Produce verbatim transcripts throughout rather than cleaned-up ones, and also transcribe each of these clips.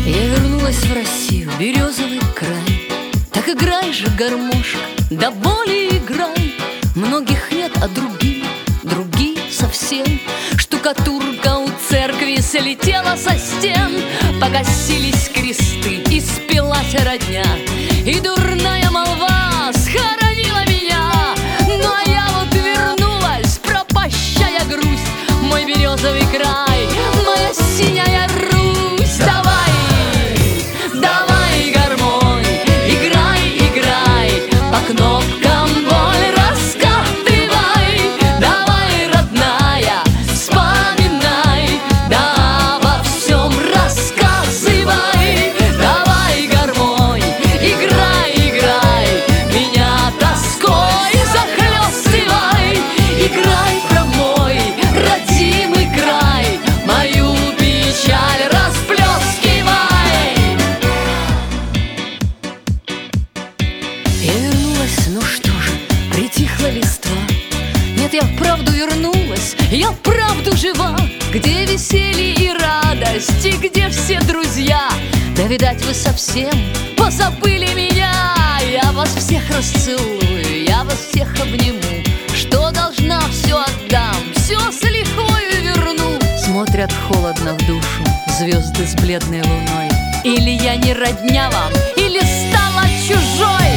Я вернулась в Россию, березовый край. Так играй же, гармошка, да боли играй. Многих нет, а другие, другие совсем. Штукатурка у церкви слетела со стен. Погасились кресты, и спилась родня, и дурная молва схоронила меня. Ну а я вот вернулась, пропащая грусть. Мой березовый край, моя синяя Русь. Давай, давай, гармонь, играй, играй, по кнопкам боль раскатывай. Давай, родная, вспоминай, да обо всем рассказывай. Давай, гармонь, играй, играй, меня тоской захлестывай. Играй про мой родимый край, мою печаль расплескивай. Я вернулась, ну что же, притихла листва. Нет, я вправду вернулась, я вправду жива. Где веселье и радость, и где все друзья? Да, видать, вы совсем позабыли меня. Я вас всех расцелую, я вас всех обниму. Что должна, все отдам, все с лихвою верну. Смотрят холодно в душу звезды с бледной луной. Или я не родня вам, или стала чужой.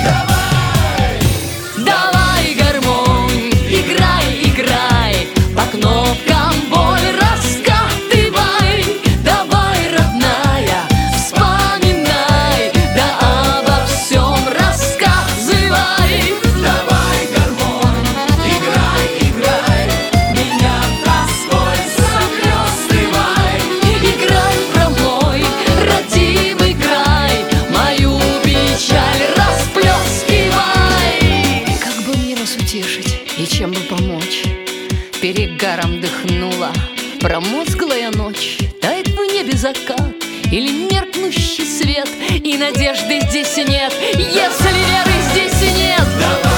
Давай, гармонь, играй, играй, по кнопкам боль раскатывай. Давай, родная, вспоминай, да обо всем рассказывай. Давай, гармонь, играй, играй, меня тоской захлестывай. Играй про мой родимый край, мою печаль расплескивай. Как бы мне вас утешить и чем бы помочь? Перегаром дыхнула промозглая ночь. Тает в небе закат или меркнущий свет, и надежды здесь нет, если веры здесь нет. Давай,